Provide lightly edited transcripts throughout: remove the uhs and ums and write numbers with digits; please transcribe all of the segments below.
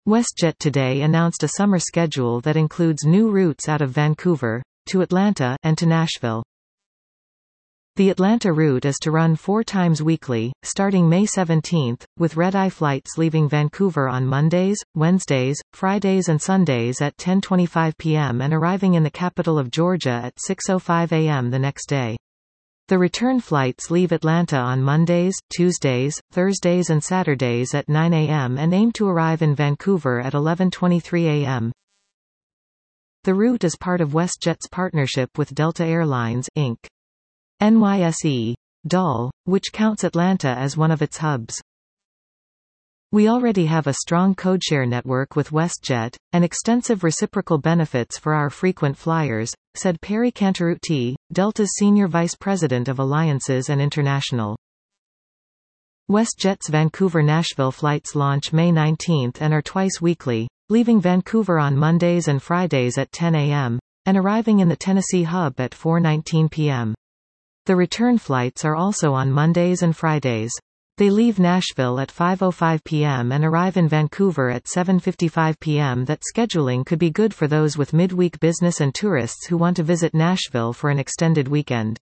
WestJet today announced a summer schedule that includes new routes out of Vancouver, to Atlanta, and to Nashville. The Atlanta route is to run 4 times weekly, starting May 17, with red-eye flights leaving Vancouver on Mondays, Wednesdays, Fridays and Sundays at 10:25 p.m. and arriving in the capital of Georgia at 6:05 a.m. the next day. The return flights leave Atlanta on Mondays, Tuesdays, Thursdays and Saturdays at 9 a.m. and aim to arrive in Vancouver at 11:23 a.m. The route is part of WestJet's partnership with Delta Air Lines, Inc. NYSE. DAL, which counts Atlanta as one of its hubs. We already have a strong codeshare network with WestJet, and extensive reciprocal benefits for our frequent flyers, said Perry Cantarutti, Delta's Senior Vice President of Alliances and International. WestJet's Vancouver-Nashville flights launch May 19 and are twice weekly, leaving Vancouver on Mondays and Fridays at 10 a.m., and arriving in the Tennessee hub at 4:19 p.m. The return flights are also on Mondays and Fridays. They leave Nashville at 5:05 p.m. and arrive in Vancouver at 7:55 p.m. That scheduling could be good for those with midweek business and tourists who want to visit Nashville for an extended weekend.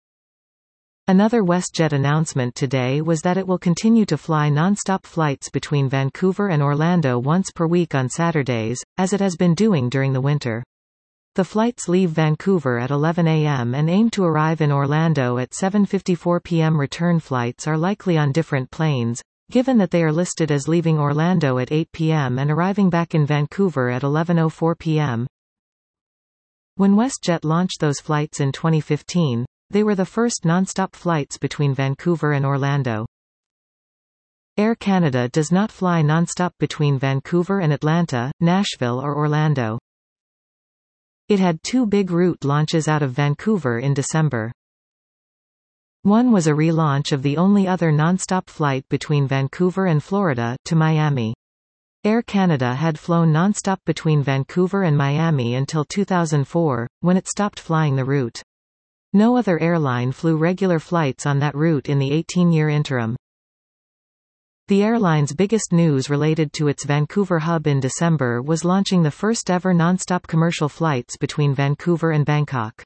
Another WestJet announcement today was that it will continue to fly non-stop flights between Vancouver and Orlando once per week on Saturdays, as it has been doing during the winter. The flights leave Vancouver at 11 a.m. and aim to arrive in Orlando at 7:54 p.m. Return flights are likely on different planes, given that they are listed as leaving Orlando at 8 p.m. and arriving back in Vancouver at 11:04 p.m. When WestJet launched those flights in 2015, they were the first non-stop flights between Vancouver and Orlando. Air Canada does not fly non-stop between Vancouver and Atlanta, Nashville or Orlando. It had 2 big route launches out of Vancouver in December. One was a relaunch of the only other non-stop flight between Vancouver and Florida, to Miami. Air Canada had flown non-stop between Vancouver and Miami until 2004, when it stopped flying the route. No other airline flew regular flights on that route in the 18-year interim. The airline's biggest news related to its Vancouver hub in December was launching the first-ever non-stop commercial flights between Vancouver and Bangkok.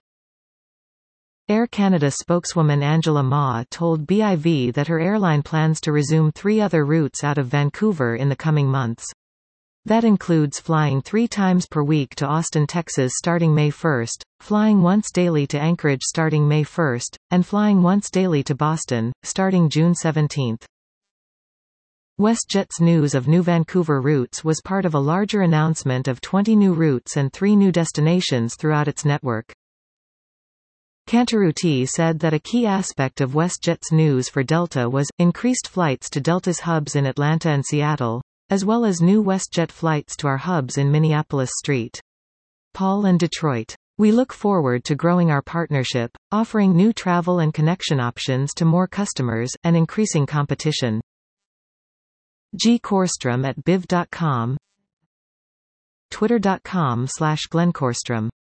Air Canada spokeswoman Angela Ma told BIV that her airline plans to resume 3 other routes out of Vancouver in the coming months. That includes flying 3 times per week to Austin, Texas starting May 1, flying once daily to Anchorage starting May 1, and flying once daily to Boston, starting June 17. WestJet's news of new Vancouver routes was part of a larger announcement of 20 new routes and 3 new destinations throughout its network. Cantarutti said that a key aspect of WestJet's news for Delta was increased flights to Delta's hubs in Atlanta and Seattle, as well as new WestJet flights to our hubs in Minneapolis, St. Paul and Detroit. We look forward to growing our partnership, offering new travel and connection options to more customers, and increasing competition. G. Korstrom at BIV.com, Twitter.com/GlenKorstrom